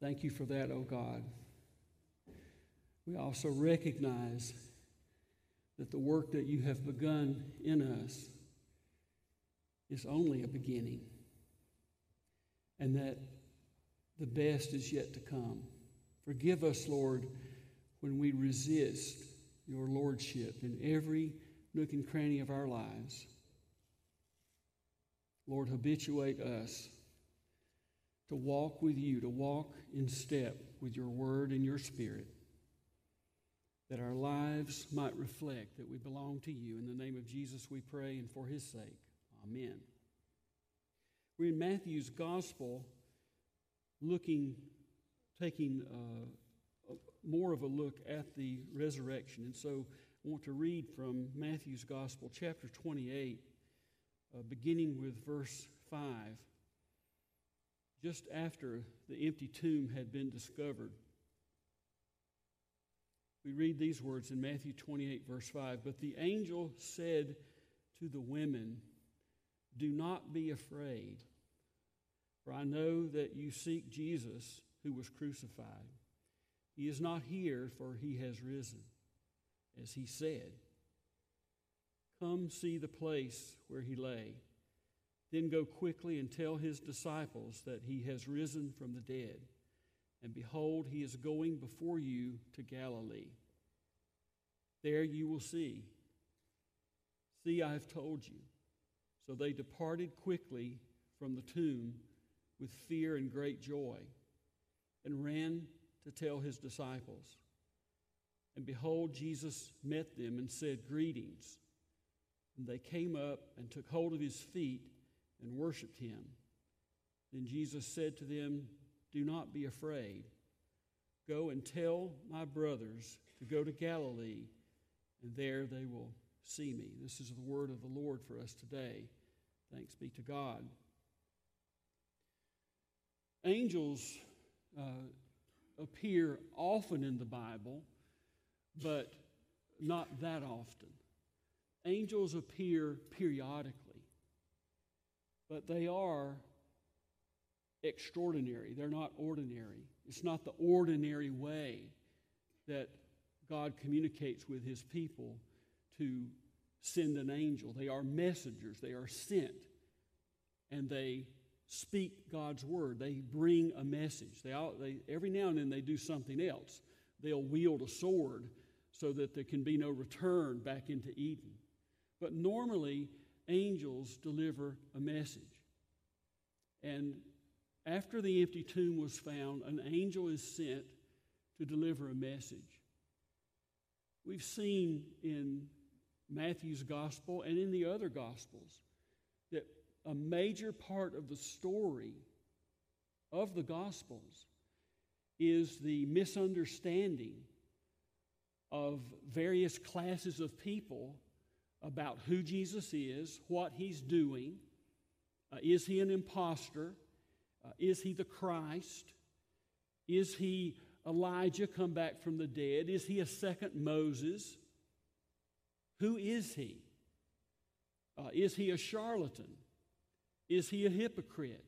Thank you for that, O God. We also recognize that the work that you have begun in us is only a beginning, and that the best is yet to come. Forgive us, Lord, when we resist your lordship in every nook and cranny of our lives. Lord, habituate us to walk with you, to walk in step with your word and your spirit, that our lives might reflect that we belong to you. In the name of Jesus we pray, and for his sake, amen. We're in Matthew's gospel, taking more of a look at the resurrection. And so I want to read from Matthew's gospel, chapter 28, beginning with verse 5. Just after the empty tomb had been discovered, we read these words in Matthew 28, verse 5. But the angel said to the women, "Do not be afraid, for I know that you seek Jesus who was crucified. He is not here, for he has risen, as he said. Come see the place where he lay. Then go quickly and tell his disciples that he has risen from the dead. And behold, he is going before you to Galilee. There you will see. See, I have told you." So they departed quickly from the tomb with fear and great joy, and ran to tell his disciples. And behold, Jesus met them and said, "Greetings." And they came up and took hold of his feet and worshipped him. Then Jesus said to them, "Do not be afraid. Go and tell my brothers to go to Galilee, and there they will see me." This is the word of the Lord for us today. Thanks be to God. Angels appear often in the Bible, but not that often. Angels appear periodically, but they are extraordinary. They're not ordinary. It's not the ordinary way that God communicates with his people to send an angel. They are messengers. They are sent, and they speak God's word. They bring a message. They every now and then they do something else. They'll wield a sword so that there can be no return back into Eden. But normally, angels deliver a message. And after the empty tomb was found, an angel is sent to deliver a message. We've seen in Matthew's gospel and in the other gospels that a major part of the story of the gospels is the misunderstanding of various classes of people about who Jesus is, what he's doing. Is he an imposter? Is he the Christ? Is he Elijah come back from the dead? Is he a second Moses? Who is he? Is he a charlatan? Is he a hypocrite?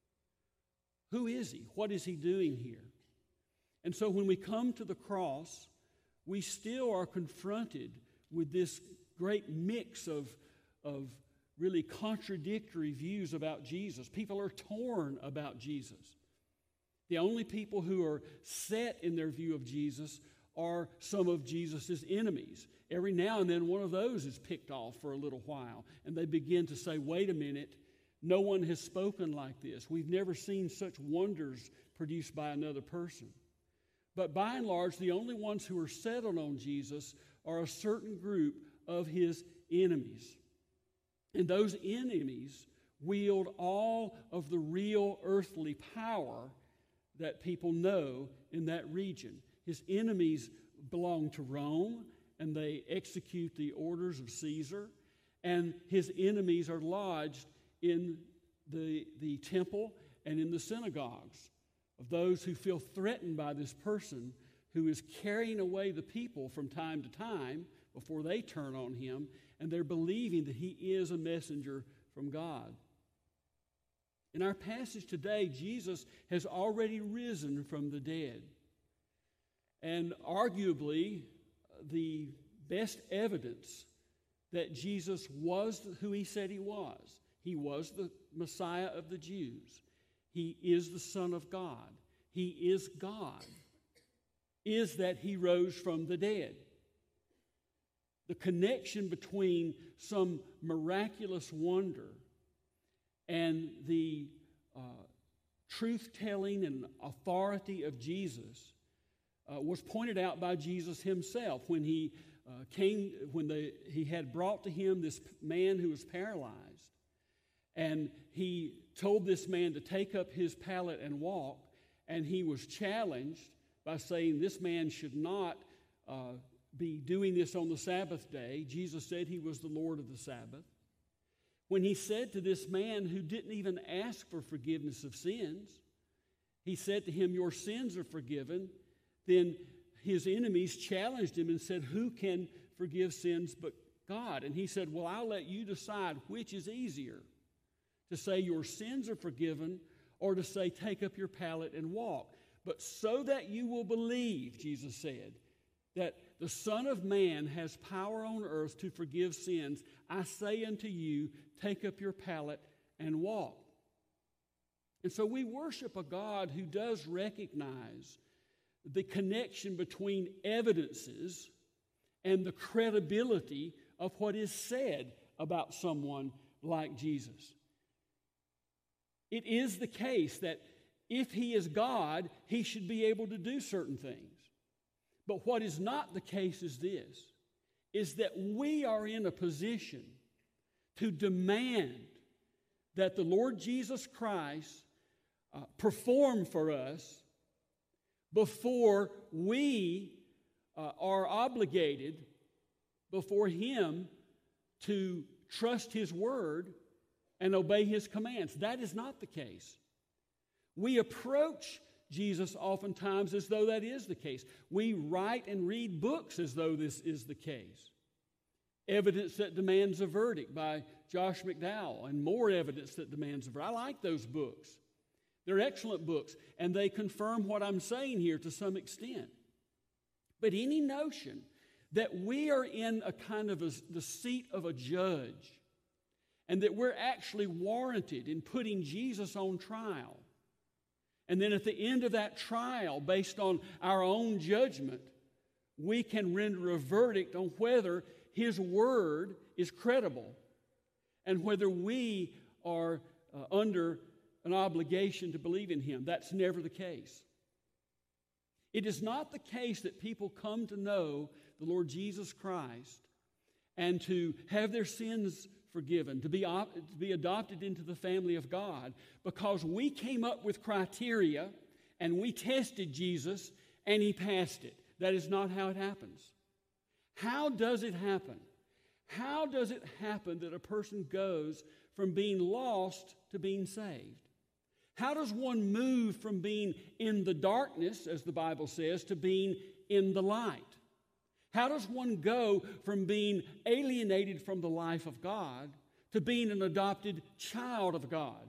Who is he? What is he doing here? And so when we come to the cross, we still are confronted with this great mix of really contradictory views about Jesus. People are torn about Jesus. The only people who are set in their view of Jesus are some of Jesus' enemies. Every now and then one of those is picked off for a little while, and they begin to say, "Wait a minute, no one has spoken like this. We've never seen such wonders produced by another person." But by and large, the only ones who are settled on Jesus are a certain group of his enemies. And those enemies wield all of the real earthly power that people know in that region. His enemies belong to Rome, and they execute the orders of Caesar. And his enemies are lodged in the temple and in the synagogues of those who feel threatened by this person who is carrying away the people from time to time before they turn on him, and they're believing that he is a messenger from God. In our passage today, Jesus has already risen from the dead. And arguably, the best evidence that Jesus was who he said he was. He was the Messiah of the Jews. He is the Son of God. He is God. Is that he rose from the dead. The connection between some miraculous wonder and the truth-telling and authority of Jesus was pointed out by Jesus himself when he he had brought to him this man who was paralyzed, and he told this man to take up his pallet and walk, and he was challenged by saying this man should not be doing this on the Sabbath day. Jesus said he was the Lord of the Sabbath. When he said to this man who didn't even ask for forgiveness of sins, he said to him, "Your sins are forgiven," then his enemies challenged him and said, "Who can forgive sins but God?" And he said, "Well, I'll let you decide which is easier, to say your sins are forgiven or to say take up your pallet and walk. But so that you will believe," Jesus said, "that the Son of Man has power on earth to forgive sins, I say unto you, take up your pallet and walk." And so we worship a God who does recognize the connection between evidences and the credibility of what is said about someone like Jesus. It is the case that if he is God, he should be able to do certain things. But what is not the case is this, is that we are in a position to demand that the Lord Jesus Christ perform for us before we are obligated before him to trust his word and obey his commands. That is not the case. We approach Jesus oftentimes as though that is the case. We write and read books as though this is the case. Evidence That Demands a Verdict by Josh McDowell, and More Evidence That Demands a Verdict. I like those books. They're excellent books, and they confirm what I'm saying here to some extent. But any notion that we are in a kind of the seat of a judge and that we're actually warranted in putting Jesus on trial, and then at the end of that trial, based on our own judgment, we can render a verdict on whether his word is credible and whether we are under an obligation to believe in him. That's never the case. It is not the case that people come to know the Lord Jesus Christ and to have their sins forgiven, to be adopted into the family of God, because we came up with criteria and we tested Jesus and he passed it. That is not how it happens. How does it happen? How does it happen that a person goes from being lost to being saved? How does one move from being in the darkness, as the Bible says, to being in the light? How does one go from being alienated from the life of God to being an adopted child of God?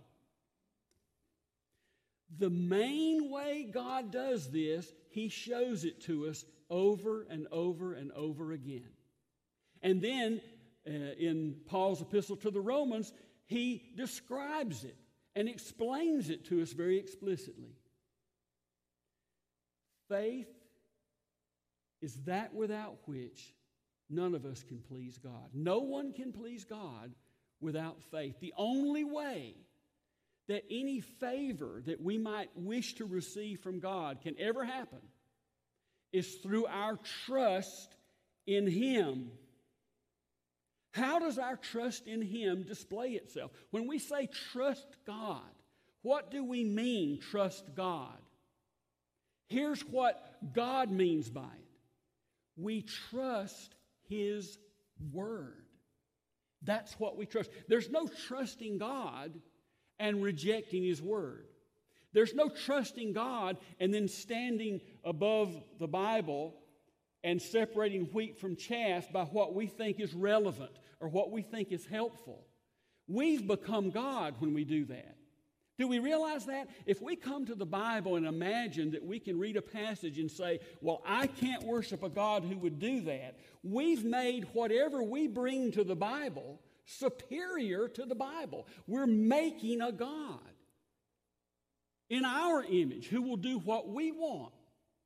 The main way God does this, he shows it to us over and over and over again. And then in Paul's epistle to the Romans, he describes it and explains it to us very explicitly. Faith is that without which none of us can please God. No one can please God without faith. The only way that any favor that we might wish to receive from God can ever happen is through our trust in him. How does our trust in him display itself? When we say trust God, what do we mean, trust God? Here's what God means by it. We trust his word. That's what we trust. There's no trusting God and rejecting his word. There's no trusting God and then standing above the Bible and separating wheat from chaff by what we think is relevant or what we think is helpful. We've become God when we do that. Do we realize that? If we come to the Bible and imagine that we can read a passage and say, well, I can't worship a God who would do that, we've made whatever we bring to the Bible superior to the Bible. We're making a God in our image who will do what we want.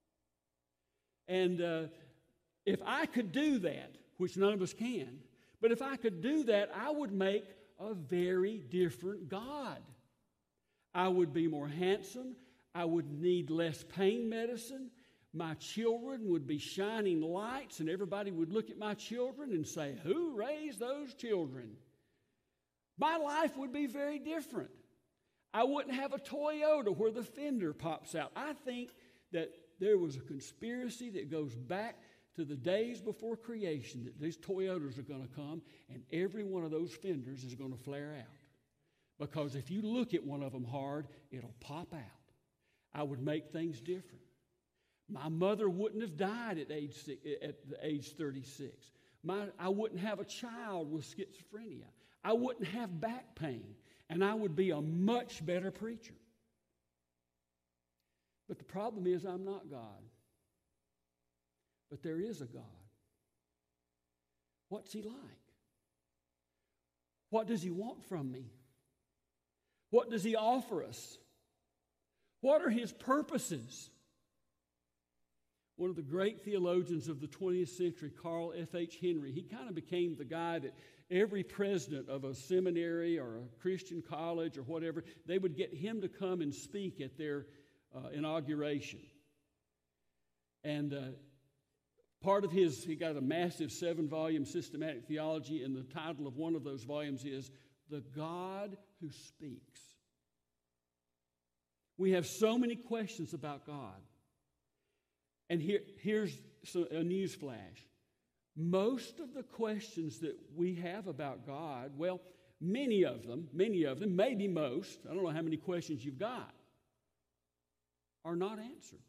And if I could do that, which none of us can, but if I could do that, I would make a very different God. I would be more handsome. I would need less pain medicine. My children would be shining lights, and everybody would look at my children and say, who raised those children? My life would be very different. I wouldn't have a Toyota where the fender pops out. I think that there was a conspiracy that goes back to the days before creation that these Toyotas are going to come, and every one of those fenders is going to flare out. Because if you look at one of them hard, it'll pop out. I would make things different. My mother wouldn't have died at age 36. I wouldn't have a child with schizophrenia. I wouldn't have back pain. And I would be a much better preacher. But the problem is I'm not God. But there is a God. What's He like? What does He want from me? What does He offer us? What are His purposes? One of the great theologians of the 20th century, Carl F.H. Henry, he kind of became the guy that every president of a seminary or a Christian college or whatever, they would get him to come and speak at their inauguration. And part of he got a massive 7-volume systematic theology, and the title of one of those volumes is The God Who Speaks. We have so many questions about God. And here's a news flash. Most of the questions that we have about God, well, many of them, maybe most, I don't know how many questions you've got, are not answered.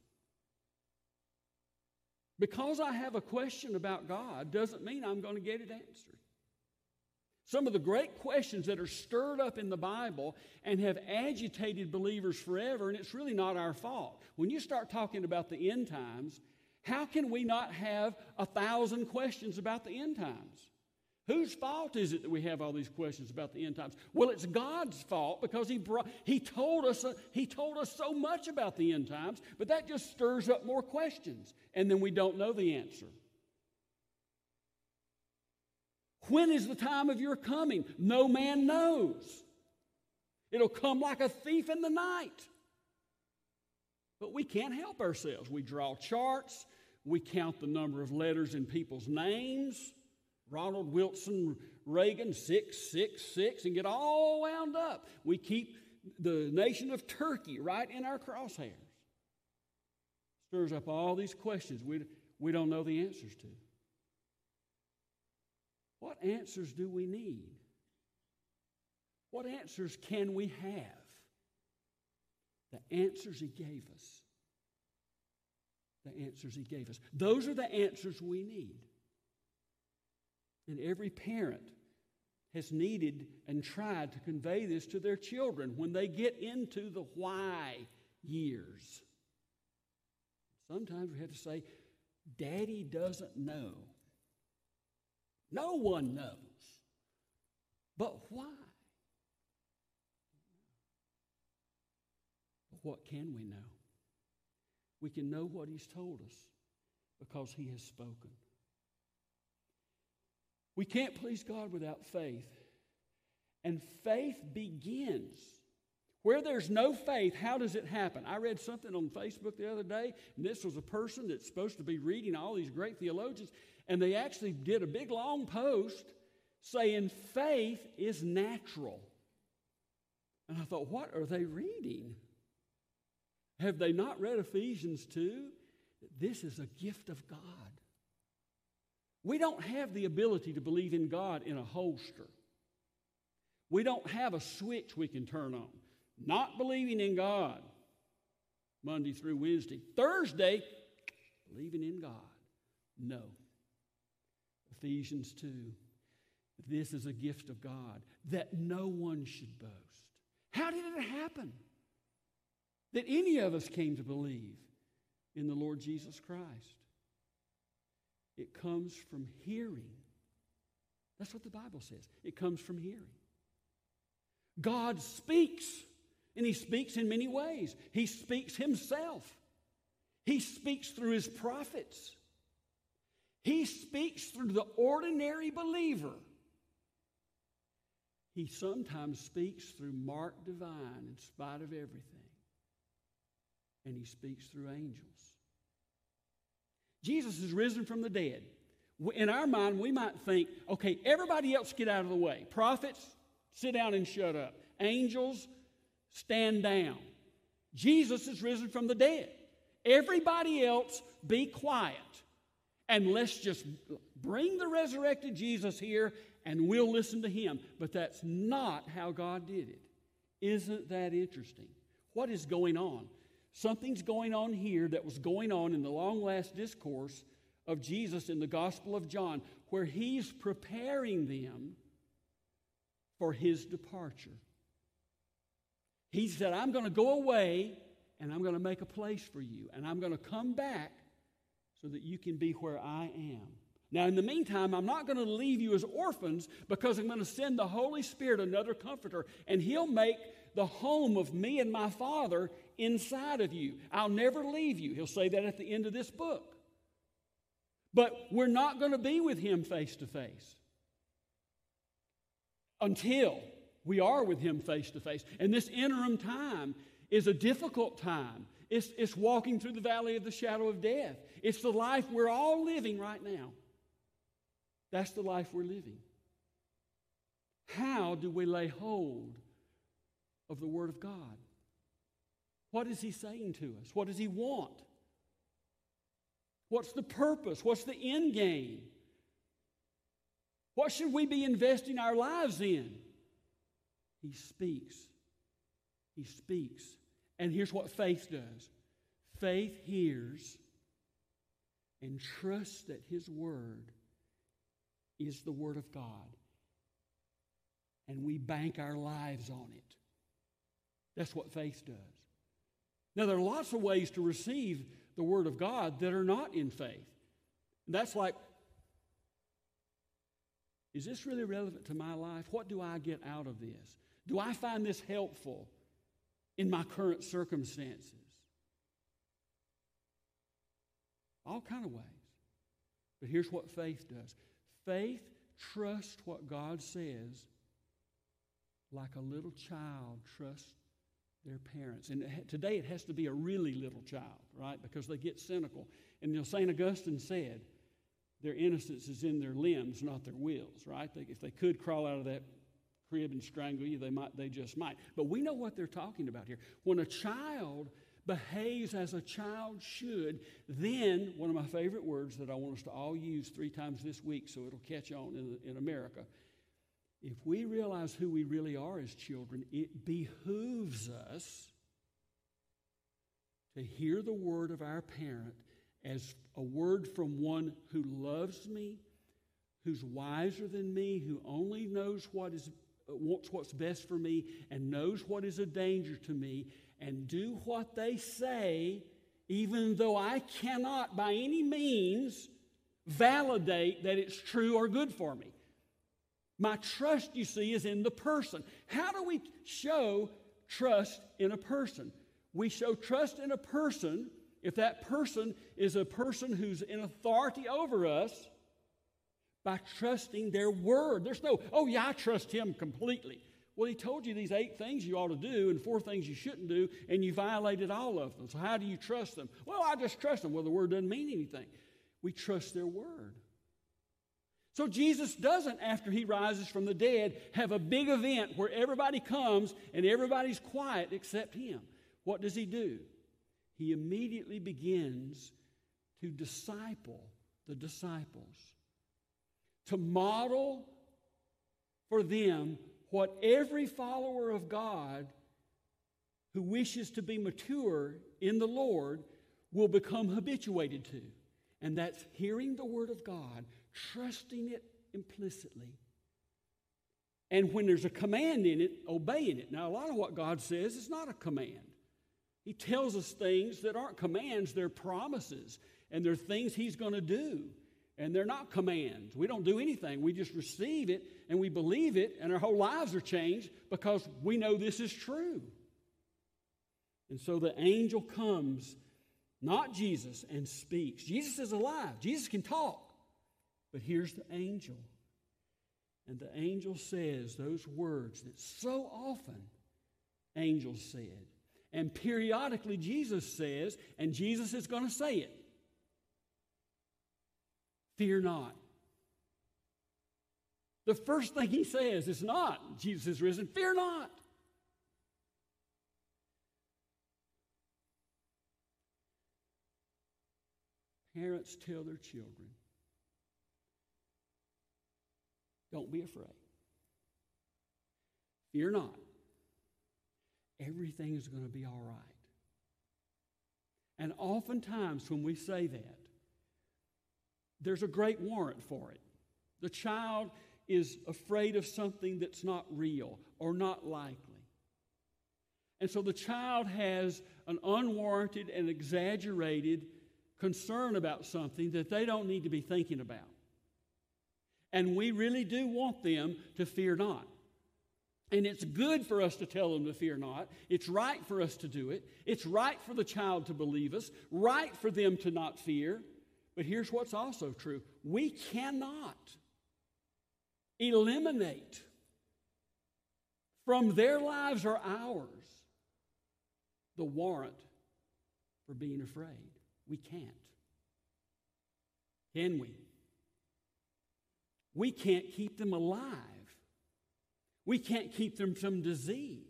Because I have a question about God doesn't mean I'm going to get it answered. Some of the great questions that are stirred up in the Bible and have agitated believers forever, and it's really not our fault. When you start talking about the end times, how can we not have 1,000 questions about the end times? Whose fault is it that we have all these questions about the end times? Well, it's God's fault because He told us so much about the end times, but that just stirs up more questions, and then we don't know the answer. When is the time of your coming? No man knows. It'll come like a thief in the night. But we can't help ourselves. We draw charts. We count the number of letters in people's names. Ronald Wilson Reagan, 666, and get all wound up. We keep the nation of Turkey right in our crosshairs. Stirs up all these questions we don't know the answers to. What answers do we need? What answers can we have? The answers He gave us. The answers He gave us. Those are the answers we need. And every parent has needed and tried to convey this to their children when they get into the why years. Sometimes we have to say, Daddy doesn't know. No one knows. But why? But what can we know? We can know what He's told us because He has spoken. We can't please God without faith. And faith begins. Where there's no faith, how does it happen? I read something on Facebook the other day, and this was a person that's supposed to be reading all these great theologians, and they actually did a big long post saying faith is natural. And I thought, what are they reading? Have they not read Ephesians 2? This is a gift of God. We don't have the ability to believe in God in a holster. We don't have a switch we can turn on. Not believing in God, Monday through Wednesday. Thursday, believing in God. No. Ephesians 2. This is a gift of God that no one should boast. How did it happen that any of us came to believe in the Lord Jesus Christ? It comes from hearing. That's what the Bible says. It comes from hearing. God speaks, and He speaks in many ways. He speaks Himself. He speaks through His prophets. He speaks through the ordinary believer. He sometimes speaks through Mark Divine in spite of everything. And He speaks through angels. Jesus is risen from the dead. In our mind, we might think, okay, everybody else get out of the way. Prophets, sit down and shut up. Angels, stand down. Jesus is risen from the dead. Everybody else, be quiet. And let's just bring the resurrected Jesus here and we'll listen to Him. But that's not how God did it. Isn't that interesting? What is going on? Something's going on here that was going on in the long-last discourse of Jesus in the Gospel of John, where He's preparing them for His departure. He said, I'm going to go away and I'm going to make a place for you. And I'm going to come back so that you can be where I am. Now, in the meantime, I'm not going to leave you as orphans because I'm going to send the Holy Spirit, another comforter, and He'll make the home of me and my Father inside of you. I'll never leave you. He'll say that at the end of this book. But we're not going to be with Him face to face until we are with Him face to face. And this interim time is a difficult time. It's walking through the valley of the shadow of death. It's the life we're all living right now. That's the life we're living. How do we lay hold of the Word of God? What is He saying to us? What does He want? What's the purpose? What's the end game? What should we be investing our lives in? He speaks. He speaks. And here's what faith does. Faith hears and trusts that His Word is the Word of God. And we bank our lives on it. That's what faith does. Now, there are lots of ways to receive the Word of God that are not in faith. That's like, is this really relevant to my life? What do I get out of this? Do I find this helpful in my current circumstances? All kind of ways. But here's what faith does. Faith trusts what God says like a little child trusts their parents. And today it has to be a really little child, right? Because they get cynical. And St. Augustine said, their innocence is in their limbs, not their wills, right? If they could crawl out of that crib and strangle you, they just might. But we know what they're talking about here. When a child behaves as a child should, then, one of my favorite words that I want us to all use 3 times this week so it'll catch on in America, if we realize who we really are as children, it behooves us to hear the word of our parent as a word from one who loves me, who's wiser than me, who only knows wants what's best for me and knows what is a danger to me, and do what they say, even though I cannot by any means validate that it's true or good for me. My trust, you see, is in the person. How do we show trust in a person? We show trust in a person if that person is a person who's in authority over us by trusting their word. There's no, oh yeah, I trust him completely. Well, he told you these 8 things you ought to do and 4 things you shouldn't do, and you violated all of them. So how do you trust them? Well, I just trust them. Well, the word doesn't mean anything. We trust their word. So Jesus doesn't, after he rises from the dead, have a big event where everybody comes and everybody's quiet except him. What does he do? He immediately begins to disciple the disciples, to model for them what every follower of God who wishes to be mature in the Lord will become habituated to. And that's hearing the word of God, trusting it implicitly, And when there's a command in it, obeying it. Now, a lot of what God says is not a command. He tells us things that aren't commands, they're promises. And they're things He's going to do. And they're not commands. We don't do anything. We just receive it and we believe it, and our whole lives are changed because we know this is true. And so the angel comes, not Jesus, and speaks. Jesus is alive. Jesus can talk. But here's the angel. And the angel says those words that so often angels said. And periodically Jesus says, and Jesus is going to say it. Fear not. The first thing He says is not, Jesus is risen, fear not. Parents tell their children, don't be afraid. Fear not. Everything is going to be all right. And oftentimes when we say that, there's a great warrant for it. The child is afraid of something that's not real or not likely. And so the child has an unwarranted and exaggerated concern about something that they don't need to be thinking about. And we really do want them to fear not. And it's good for us to tell them to fear not. It's right for us to do it. It's right for the child to believe us, right for them to not fear. But here's what's also true. We cannot eliminate from their lives or ours the warrant for being afraid. We can't. Can we? We can't keep them alive. We can't keep them from disease.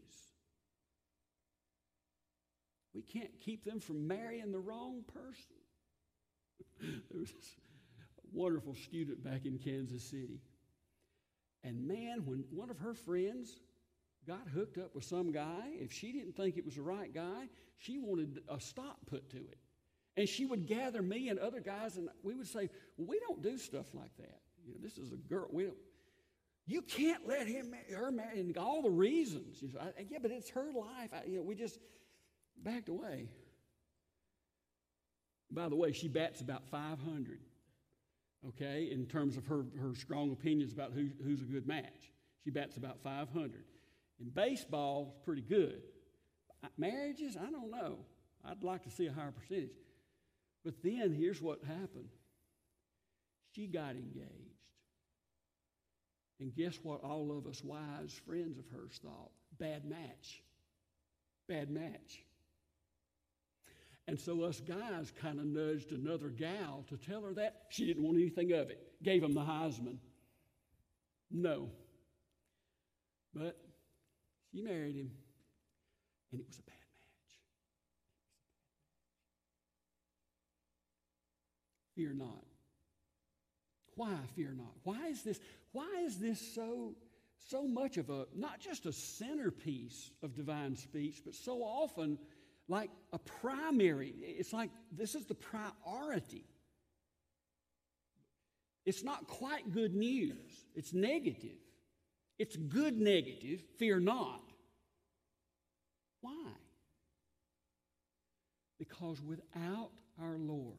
We can't keep them from marrying the wrong person. There was this wonderful student back in Kansas City. And man, when one of her friends got hooked up with some guy, if she didn't think it was the right guy, she wanted a stop put to it. And she would gather me and other guys, and we would say, well, we don't do stuff like that. You know, this is a girl. You can't let her marry, and all the reasons. You know, yeah, but it's her life. We just backed away. By the way, she bats about 500, okay, in terms of her strong opinions about who's a good match. She bats about 500. In baseball, it's pretty good. Marriages, I don't know. I'd like to see a higher percentage. But then here's what happened. She got engaged. And guess what all of us wise friends of hers thought? Bad match. Bad match. And so us guys kind of nudged another gal to tell her that. She didn't want anything of it. Gave him the Heisman. No. But she married him, and it was a bad match. Fear not. Why fear not? Why is this so much of not just a centerpiece of divine speech, but so often like a primary? It's like this is the priority. It's not quite good news. It's negative. It's good negative. Fear not. Why? Because without our Lord,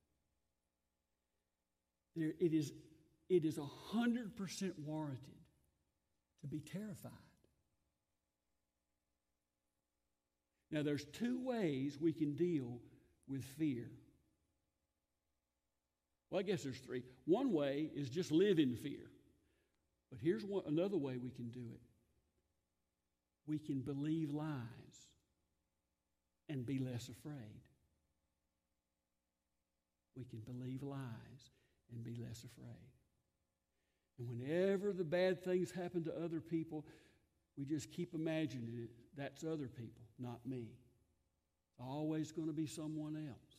it is 100% warranted to be terrified. Now, there's two ways we can deal with fear. Well, I guess there's three. One way is just live in fear. But here's another way we can do it. We can believe lies and be less afraid. We can believe lies and be less afraid. And whenever the bad things happen to other people, we just keep imagining it. That's other people, not me. It's always going to be someone else.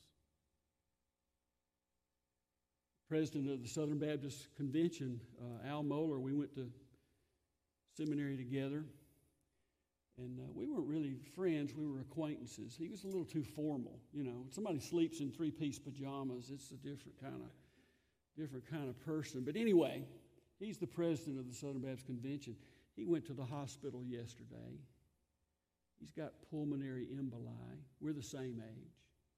President of the Southern Baptist Convention, Al Mohler, we went to seminary together. And we weren't really friends, we were acquaintances. He was a little too formal, you know. Somebody sleeps in three-piece pajamas, it's a different kind of person. But anyway, he's the president of the Southern Baptist Convention. He went to the hospital yesterday. He's got pulmonary emboli. We're the same age.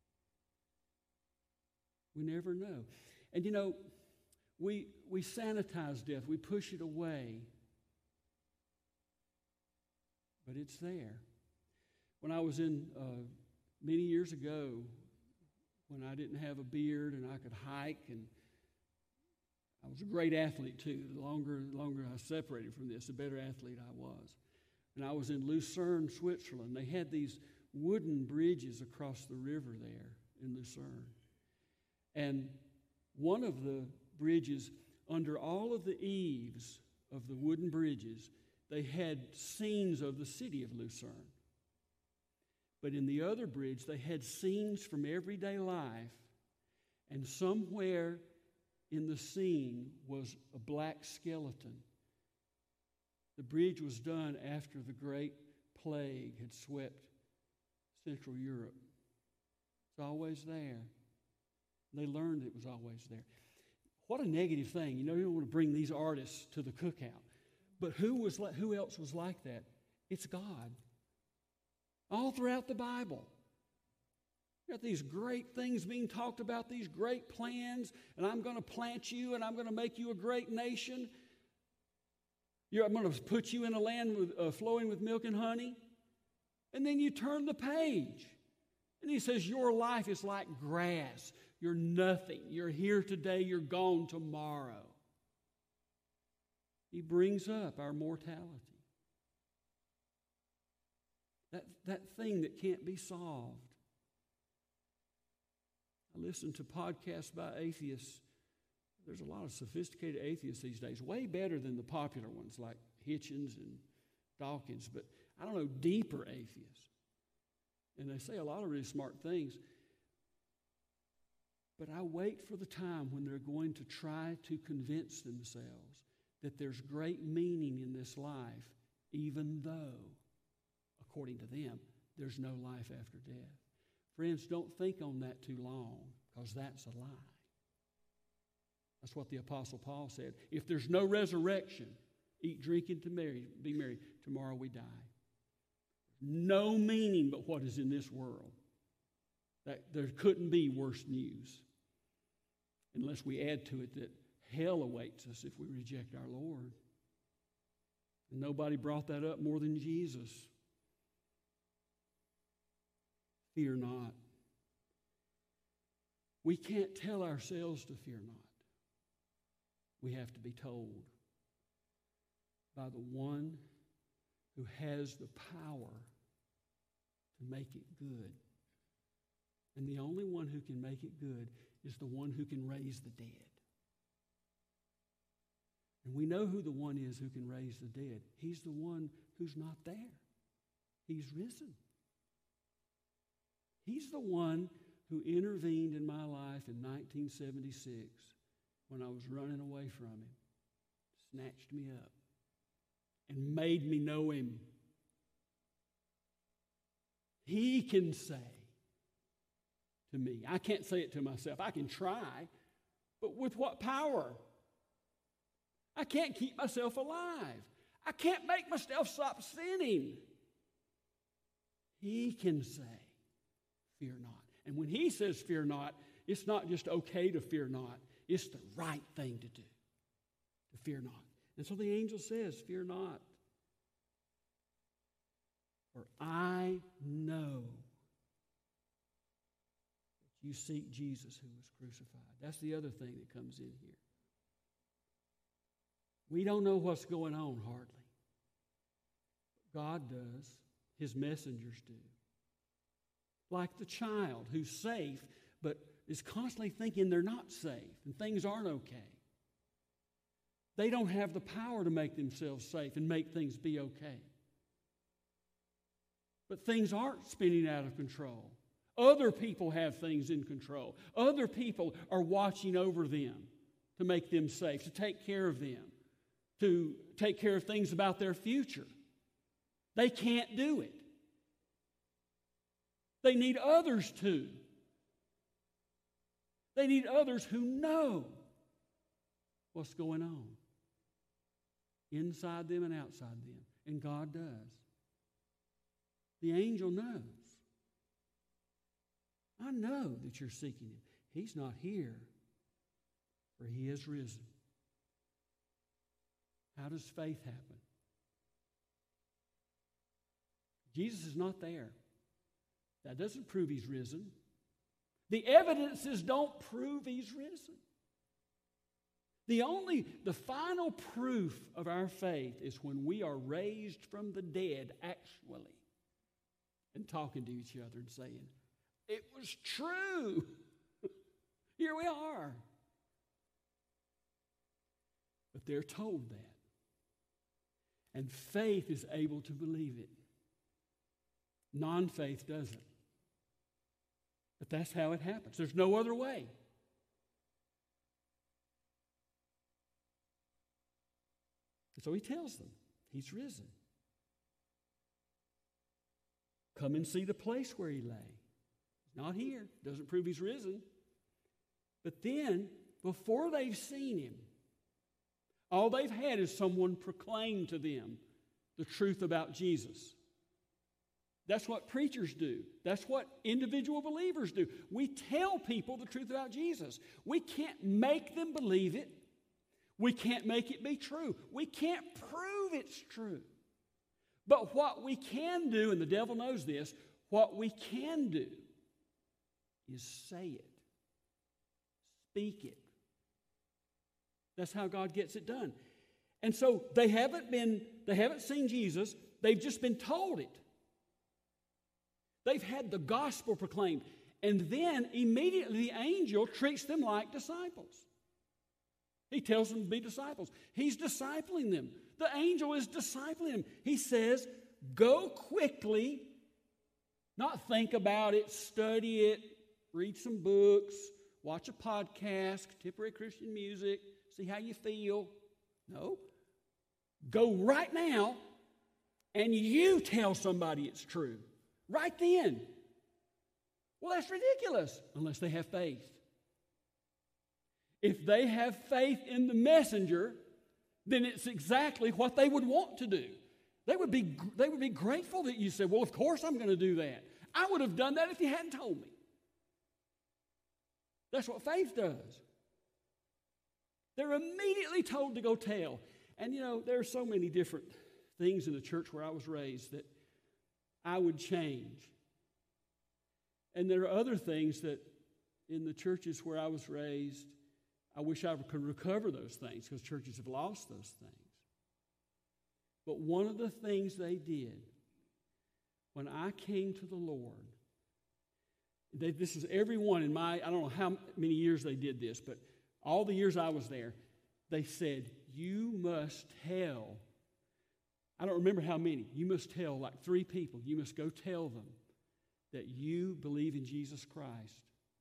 We never know. And you know, we sanitize death. We push it away. But it's there. When I was in, many years ago, when I didn't have a beard and I could hike, and I was a great athlete too. The longer I separated from this, the better athlete I was. And I was in Lucerne, Switzerland. They had these wooden bridges across the river there in Lucerne. And one of the bridges, under all of the eaves of the wooden bridges, they had scenes of the city of Lucerne. But in the other bridge, they had scenes from everyday life, and somewhere in the scene was a black skeleton. The bridge was done after the Great Plague had swept Central Europe. It's always there. They learned it was always there. What a negative thing. You know, you don't want to bring these artists to the cookout. But who else was like that? It's God. All throughout the Bible. You got these great things being talked about, these great plans, and I'm going to plant you, and I'm going to make you a great nation. I'm going to put you in a land flowing with milk and honey. And then you turn the page. And he says, your life is like grass. You're nothing. You're here today. You're gone tomorrow. He brings up our mortality. That thing that can't be solved. I listen to podcasts by atheists. There's a lot of sophisticated atheists these days, way better than the popular ones like Hitchens and Dawkins, but I don't know, deeper atheists. And they say a lot of really smart things. But I wait for the time when they're going to try to convince themselves that there's great meaning in this life, even though, according to them, there's no life after death. Friends, don't think on that too long, because that's a lie. That's what the Apostle Paul said. If there's no resurrection, eat, drink, and be merry. Tomorrow we die. No meaning but what is in this world. That there couldn't be worse news. Unless we add to it that hell awaits us if we reject our Lord. And nobody brought that up more than Jesus. Fear not. We can't tell ourselves to fear not. We have to be told by the one who has the power to make it good. And the only one who can make it good is the one who can raise the dead. And we know who the one is who can raise the dead. He's the one who's not there. He's risen. He's the one who intervened in my life in 1976 when I was running away from him, snatched me up, and made me know him. He can say to me, I can't say it to myself. I can try, but with what power? I can't keep myself alive. I can't make myself stop sinning. He can say, fear not. And when he says fear not, it's not just okay to fear not. It's the right thing to do, to fear not. And so the angel says, fear not. For I know that you seek Jesus who was crucified. That's the other thing that comes in here. We don't know what's going on hardly. God does. His messengers do. Like the child who's safe, but is constantly thinking they're not safe and things aren't okay. They don't have the power to make themselves safe and make things be okay. But things aren't spinning out of control. Other people have things in control. Other people are watching over them to make them safe, to take care of them, to take care of things about their future. They can't do it. They need others to. They need others who know what's going on. inside them and outside them. And God does. The angel knows. I know that you're seeking him. He's not here, for he has risen. How does faith happen? Jesus is not there. That doesn't prove he's risen. The evidences don't prove he's risen. The final proof of our faith is when we are raised from the dead, actually, and talking to each other and saying, it was true. Here we are. But they're told that. And faith is able to believe it. Non-faith doesn't. But that's how it happens. There's no other way. And so he tells them, he's risen. Come and see the place where he lay. He's not here. Doesn't prove he's risen. But then, before they've seen him, all they've had is someone proclaim to them the truth about Jesus. That's what preachers do. That's what individual believers do. We tell people the truth about Jesus. We can't make them believe it. We can't make it be true. We can't prove it's true. But what we can do, and the devil knows this, what we can do is say it. Speak it. That's how God gets it done. And so they haven't seen Jesus. They've just been told it. They've had the gospel proclaimed. And then immediately the angel treats them like disciples. He tells them to be disciples. He's discipling them. The angel is discipling them. He says, go quickly, not think about it, study it, read some books, watch a podcast, contemporary Christian music, see how you feel. No. Go right now and you tell somebody it's true. Right then. Well, that's ridiculous unless they have faith. If they have faith in the messenger, then it's exactly what they would want to do. They would be grateful that you said, well, of course I'm going to do that. I would have done that if you hadn't told me. That's what faith does. They're immediately told to go tell. And there are so many different things in the church where I was raised that I would change. And there are other things that in the churches where I was raised, I wish I could recover those things because churches have lost those things. But one of the things they did when I came to the Lord, this is everyone in I don't know how many years they did this, but all the years I was there, they said, you must tell. I don't remember how many. You must tell like 3 people. You must go tell them that you believe in Jesus Christ.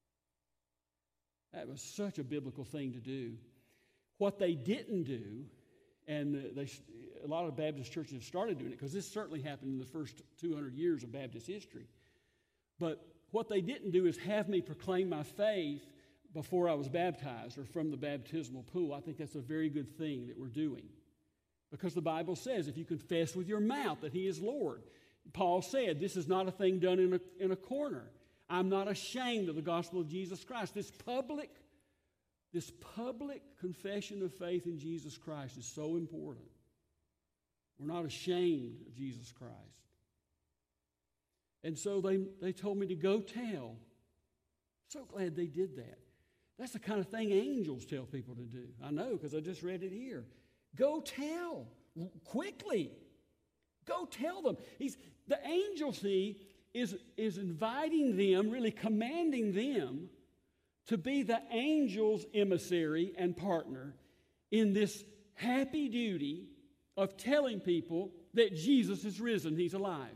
That was such a biblical thing to do. What they didn't do, and a lot of Baptist churches have started doing it, because this certainly happened in the first 200 years of Baptist history. But what they didn't do is have me proclaim my faith before I was baptized or from the baptismal pool. I think that's a very good thing that we're doing. Because the Bible says if you confess with your mouth that he is Lord, Paul said this is not a thing done in a corner. I'm not ashamed of the gospel of Jesus Christ. This public confession of faith in Jesus Christ is so important. We're not ashamed of Jesus Christ. And so they told me to go tell. So glad they did that. That's the kind of thing angels tell people to do. I know because I just read it here. Go tell quickly. Go tell them. The angel, is inviting them, really commanding them to be the angel's emissary and partner in this happy duty of telling people that Jesus is risen, he's alive.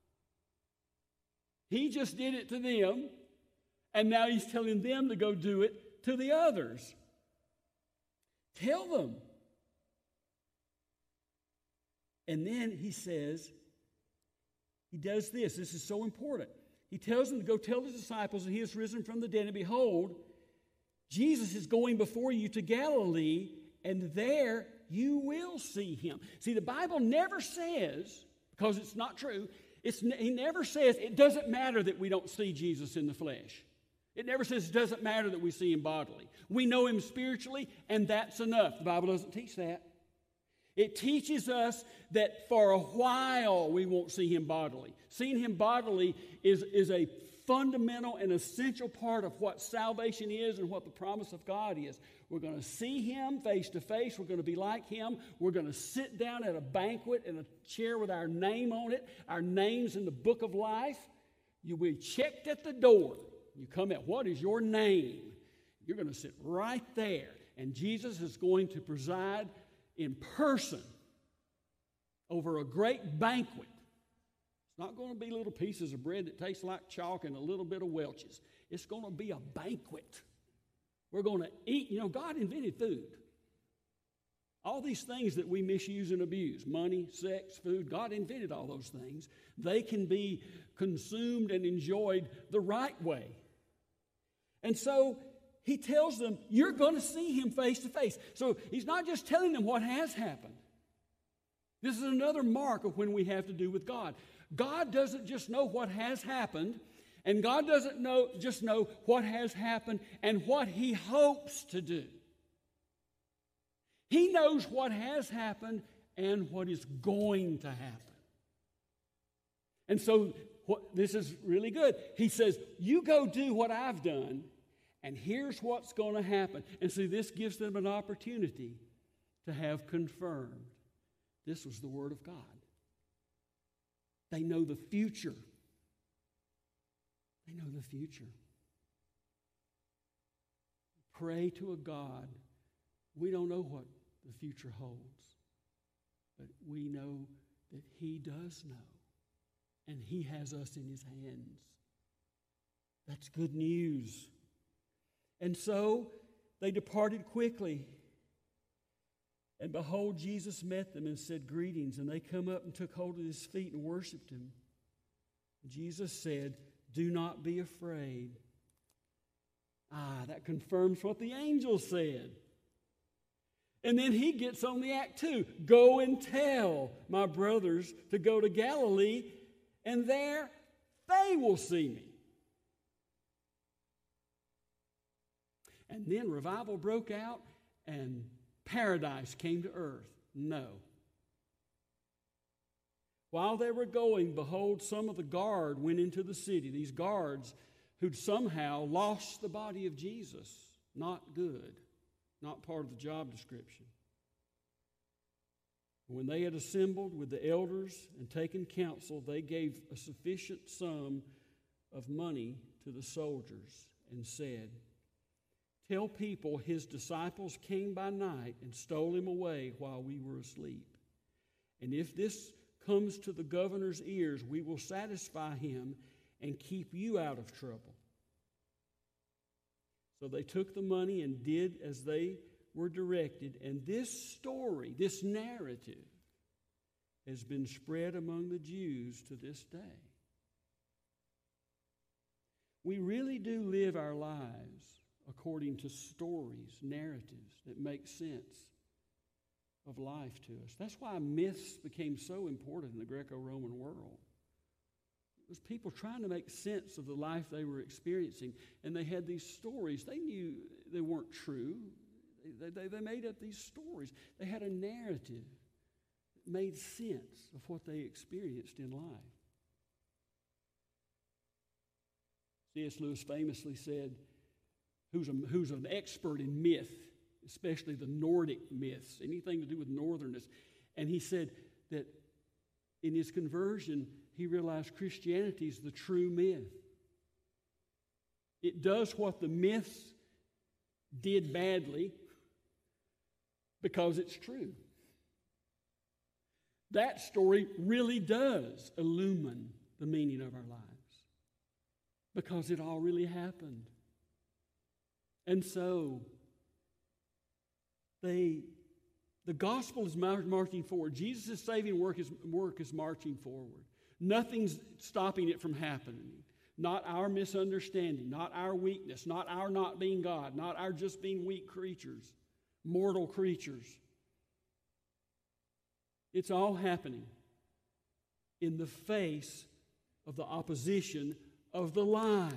He just did it to them, and now he's telling them to go do it to the others. Tell them. And then he says, he does this. This is so important. He tells them to go tell his disciples that he is risen from the dead, and behold, Jesus is going before you to Galilee, and there you will see him. See, the Bible never says, because it's not true, he never says it doesn't matter that we don't see Jesus in the flesh. It never says it doesn't matter that we see him bodily. We know him spiritually, and that's enough. The Bible doesn't teach that. It teaches us that for a while we won't see him bodily. Seeing him bodily is a fundamental and essential part of what salvation is and what the promise of God is. We're going to see him face to face. We're going to be like him. We're going to sit down at a banquet in a chair with our name on it, our names in the book of life. You'll be checked at the door. You come at, what is your name? You're going to sit right there, and Jesus is going to preside in person over a great banquet. It's not going to be little pieces of bread that taste like chalk and a little bit of Welch's. It's going to be a banquet. We're going to eat. You know, God invented food. All these things that we misuse and abuse, money, sex, food, God invented all those things. They can be consumed and enjoyed the right way. And so he tells them, you're going to see him face to face. So he's not just telling them what has happened. This is another mark of when we have to do with God. God doesn't just know what has happened, and God doesn't just know what has happened and what he hopes to do. He knows what has happened and what is going to happen. And so this is really good. He says, you go do what I've done, and here's what's going to happen. And so this gives them an opportunity to have confirmed this was the Word of God. They know the future. They know the future. Pray to a God. We don't know what the future holds, but we know that he does know, and he has us in his hands. That's good news. And so they departed quickly. And behold, Jesus met them and said, greetings. And they come up and took hold of his feet and worshiped him. Jesus said, do not be afraid. That confirms what the angel said. And then he gets on the act too. Go and tell my brothers to go to Galilee, and there they will see me. And then revival broke out, and paradise came to earth. No. While they were going, behold, some of the guard went into the city. These guards who'd somehow lost the body of Jesus. Not good. Not part of the job description. When they had assembled with the elders and taken counsel, they gave a sufficient sum of money to the soldiers and said, tell people his disciples came by night and stole him away while we were asleep. And if this comes to the governor's ears, we will satisfy him and keep you out of trouble. So they took the money and did as they were directed. And this story, this narrative, has been spread among the Jews to this day. We really do live our lives according to stories, narratives that make sense of life to us. That's why myths became so important in the Greco-Roman world. It was people trying to make sense of the life they were experiencing, and they had these stories. They knew they weren't true. They made up these stories. They had a narrative that made sense of what they experienced in life. C.S. Lewis famously said, who's an expert in myth, especially the Nordic myths, anything to do with northernness. And he said that in his conversion, he realized Christianity is the true myth. It does what the myths did badly because it's true. That story really does illumine the meaning of our lives because it all really happened. And so, the gospel is marching forward. Jesus' saving work is marching forward. Nothing's stopping it from happening. Not our misunderstanding, not our weakness, not our not being God, not our just being weak creatures, mortal creatures. It's all happening in the face of the opposition of the lies.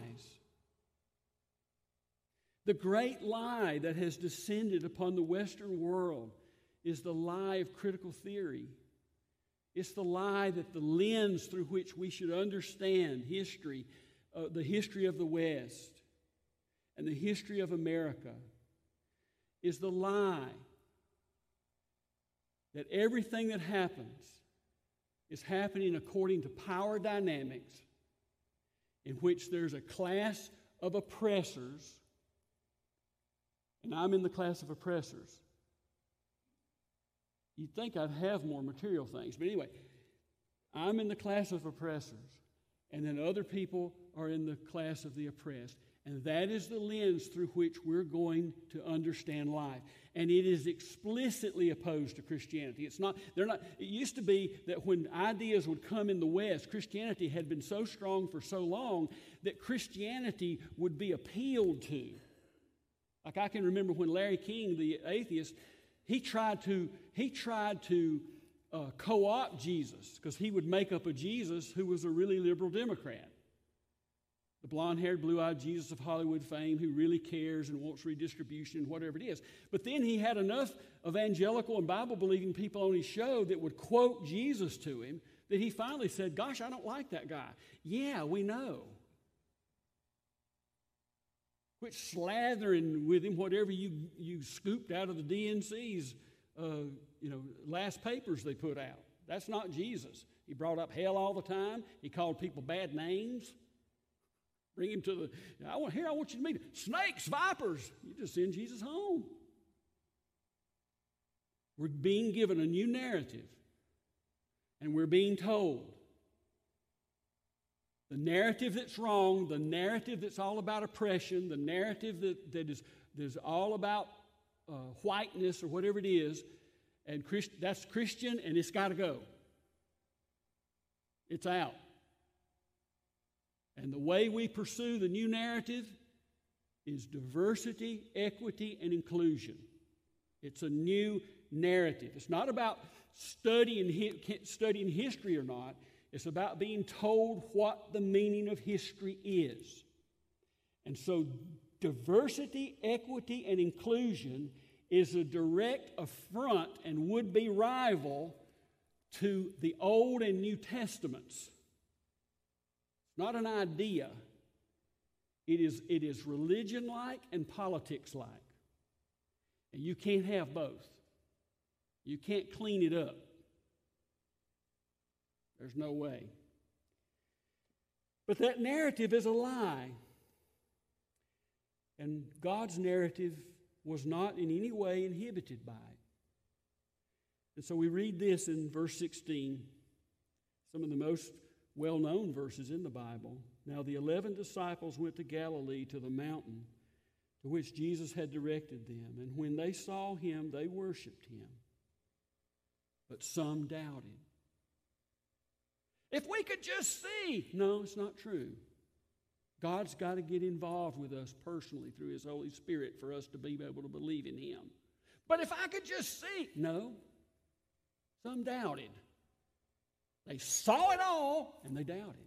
The great lie that has descended upon the Western world is the lie of critical theory. It's the lie that the lens through which we should understand history, the history of the West and the history of America, is the lie that everything that happens is happening according to power dynamics in which there's a class of oppressors, and I'm in the class of oppressors. You'd think I'd have more material things, but anyway, I'm in the class of oppressors, and then other people are in the class of the oppressed. And that is the lens through which we're going to understand life. And it is explicitly opposed to Christianity. It used to be that when ideas would come in the West, Christianity had been so strong for so long that Christianity would be appealed to. Like I can remember when Larry King, the atheist, he tried to co-opt Jesus because he would make up a Jesus who was a really liberal Democrat. The blonde-haired, blue-eyed Jesus of Hollywood fame who really cares and wants redistribution, whatever it is. But then he had enough evangelical and Bible-believing people on his show that would quote Jesus to him that he finally said, gosh, I don't like that guy. Yeah, we know. Quit slathering with him whatever you scooped out of the DNC's last papers they put out. That's not Jesus. He brought up hell all the time. He called people bad names. Bring him to I want you to meet snakes, vipers. You just send Jesus home. We're being given a new narrative, and we're being told the narrative that's wrong, the narrative that's all about oppression, the narrative that is all about whiteness or whatever it is, and that's Christian, and it's got to go. It's out. And the way we pursue the new narrative is diversity, equity, and inclusion. It's a new narrative. It's not about studying history or not. It's about being told what the meaning of history is. And so diversity, equity, and inclusion is a direct affront and would-be rival to the Old and New Testaments. Not an idea. It is religion-like and politics-like. And you can't have both. You can't clean it up. There's no way. But that narrative is a lie. And God's narrative was not in any way inhibited by it. And so we read this in verse 16, some of the most well-known verses in the Bible. Now the 11 disciples went to Galilee to the mountain to which Jesus had directed them. And when they saw him, they worshiped him. But some doubted. If we could just see. No, it's not true. God's got to get involved with us personally through his Holy Spirit for us to be able to believe in him. But if I could just see. No, some doubted. They saw it all, and they doubted.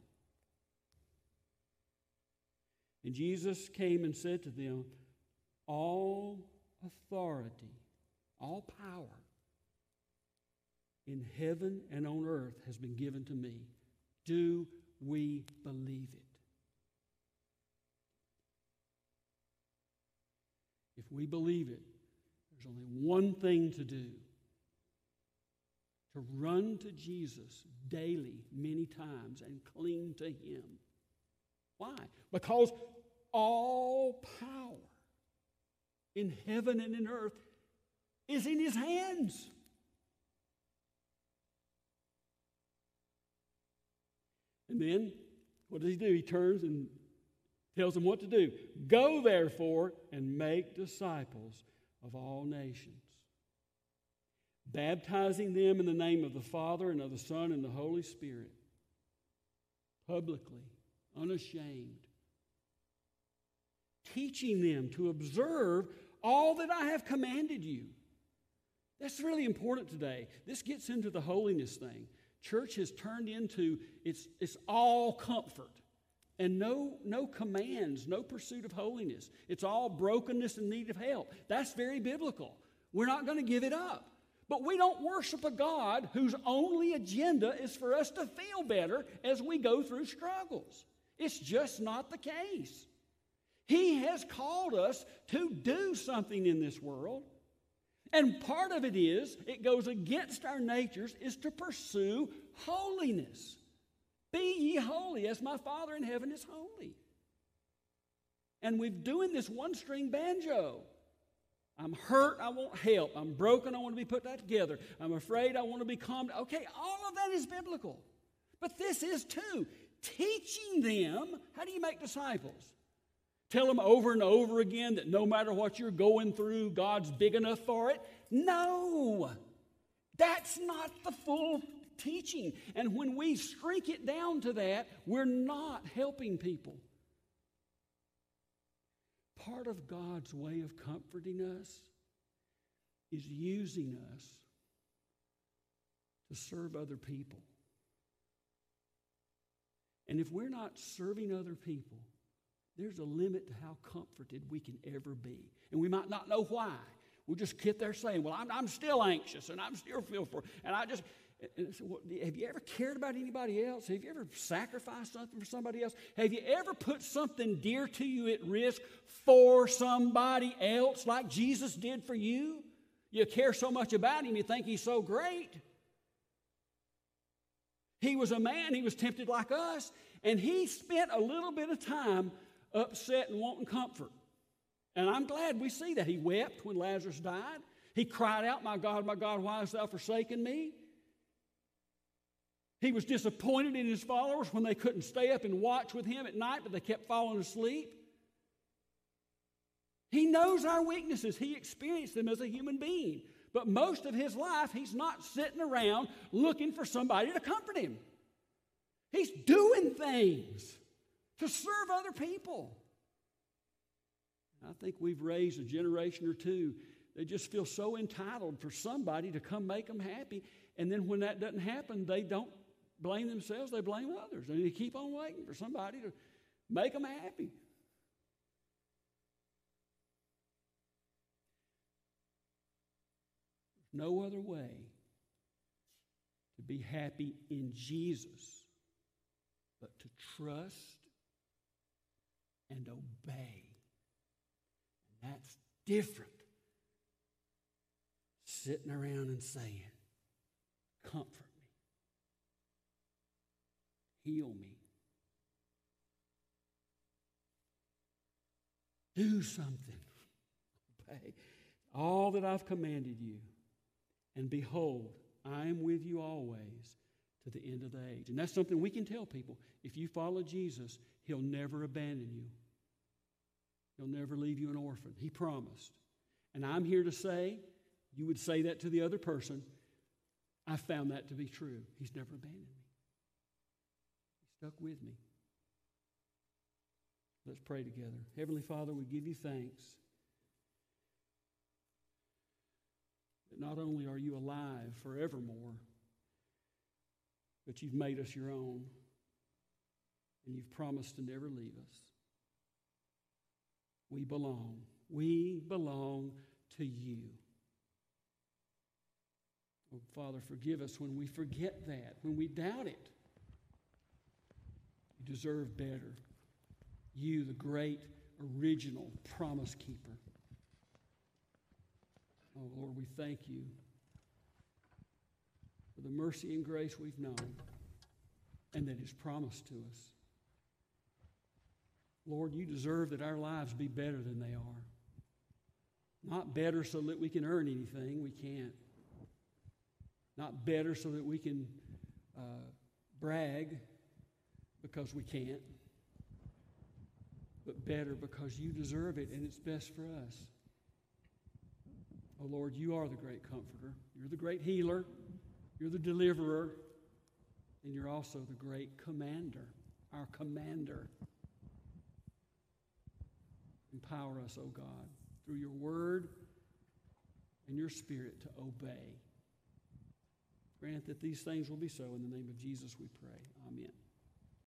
And Jesus came and said to them, all authority, all power in heaven and on earth has been given to me. Do we believe it? If we believe it, there's only one thing to do. To run to Jesus daily, many times, and cling to him. Why? Because all power in heaven and in earth is in his hands. And then, what does he do? He turns and tells them what to do. Go, therefore, and make disciples of all nations, baptizing them in the name of the Father and of the Son and the Holy Spirit, publicly, unashamed, teaching them to observe all that I have commanded you. That's really important today. This gets into the holiness thing. Church has turned into, it's all comfort and no commands, no pursuit of holiness. It's all brokenness and need of help. That's very biblical. We're not going to give it up. But we don't worship a God whose only agenda is for us to feel better as we go through struggles. It's just not the case. He has called us to do something in this world. And part of it is, it goes against our natures, is to pursue holiness. Be ye holy as my Father in heaven is holy. And we're doing this one-string banjo. I'm hurt, I want help. I'm broken, I want to be put back together. I'm afraid, I want to be calmed. Okay, all of that is biblical. But this is too. Teaching them, how do you make disciples? Tell them over and over again that no matter what you're going through, God's big enough for it? No, that's not the full teaching. And when we shrink it down to that, we're not helping people. Part of God's way of comforting us is using us to serve other people. And if we're not serving other people, there's a limit to how comforted we can ever be. And we might not know why. We'll just sit there saying, well, I'm still anxious and I'm still fearful. And I just... And so, have you ever cared about anybody else? Have you ever sacrificed something for somebody else? Have you ever put something dear to you at risk for somebody else like Jesus did for you? You care so much about him, you think he's so great. He was a man, he was tempted like us, and he spent a little bit of time upset and wanting comfort. And I'm glad we see that. He wept when Lazarus died. He cried out, my God, why hast thou forsaken me? He was disappointed in his followers when they couldn't stay up and watch with him at night, but they kept falling asleep. He knows our weaknesses. He experienced them as a human being. But most of his life, he's not sitting around looking for somebody to comfort him. He's doing things to serve other people. I think we've raised a generation or two. They just feel so entitled for somebody to come make them happy. And then when that doesn't happen, they don't blame themselves, they blame others. And they keep on waiting for somebody to make them happy. There's no other way to be happy in Jesus but to trust and obey. And that's different. Sitting around and saying, comfort me. Heal me. Do something. Obey all that I've commanded you. And behold, I am with you always to the end of the age. And that's something we can tell people. If you follow Jesus, he'll never abandon you. He'll never leave you an orphan. He promised. And I'm here to say, you would say that to the other person, I found that to be true. He's never abandoned me. He stuck with me. Let's pray together. Heavenly Father, we give you thanks that not only are you alive forevermore, but you've made us your own, and you've promised to never leave us. We belong. We belong to you. Oh, Father, forgive us when we forget that, when we doubt it. You deserve better. You, the great, original promise keeper. Oh, Lord, we thank you for the mercy and grace we've known and that is promised to us. Lord, you deserve that our lives be better than they are. Not better so that we can earn anything. We can't. Not better so that we can brag, because we can't. But better because you deserve it and it's best for us. Oh Lord, you are the great comforter. You're the great healer. You're the deliverer. And you're also the great commander, our commander. Empower us, oh God, through your word and your spirit to obey. Grant that these things will be so. In the name of Jesus we pray. Amen.